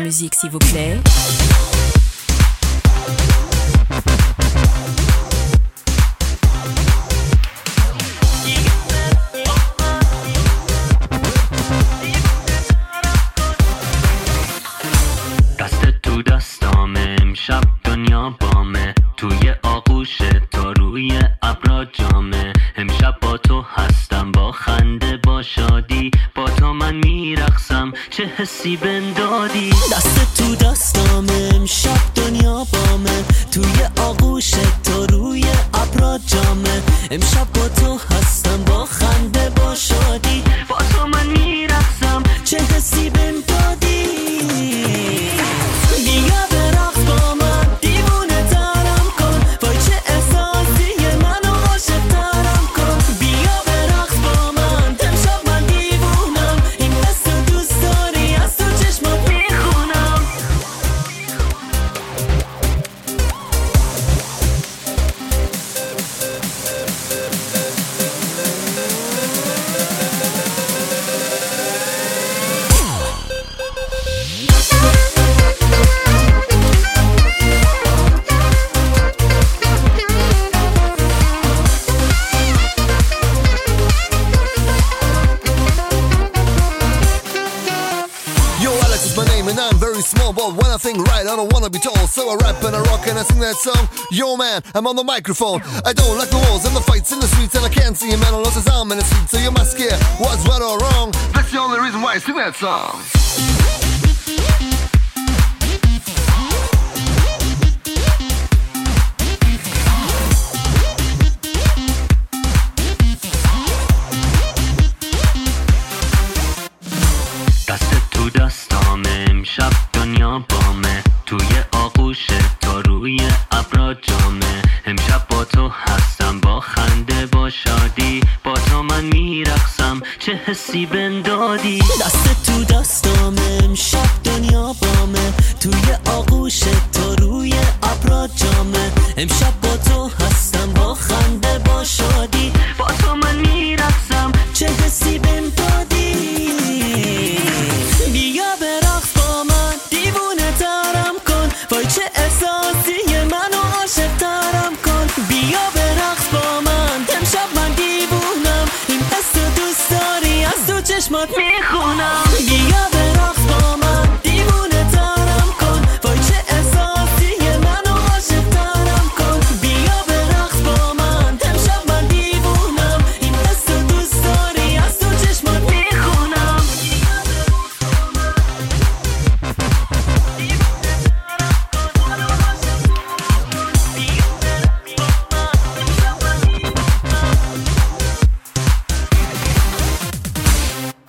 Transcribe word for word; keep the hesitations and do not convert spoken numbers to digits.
musique s'il vous plaît. دست تو دستامه امشب دنیا بامه توی آغوش تا روی ابرا جامه امشب با تو هستم با خنده با شادی با تو من میرقصم چه حسی بهم دادی دست تو دستامه امشب دنیا بامه توی آغوش تا روی ابرا جامه امشب با تو هستم با خنده با شادی با تو من میرقصم چه حسی بهم دادی بیا برقص با من دیوونه ترم کن وای چه احساسیه منو عاشق ترم کن بیا برقص با من امشب من دیوونم این قصه دوست داری از تو چشمات میخونم Yo, Alex is my name and I'm very small, but when I think right, I don't wanna be tall. So I rap and I rock and I sing that song. Yo, man, I'm on the microphone. I don't like the wars and the fights in the streets, and I can't see a man unless his arm in the street. So you must care what's right or wrong. That's the only reason why I sing that song. دست تو دستامه امشب دنیا بامه توی آغوش تا روی ابرا جامه امشب با تو هستم با خنده با شادی با تو من میرقصم چه حسی به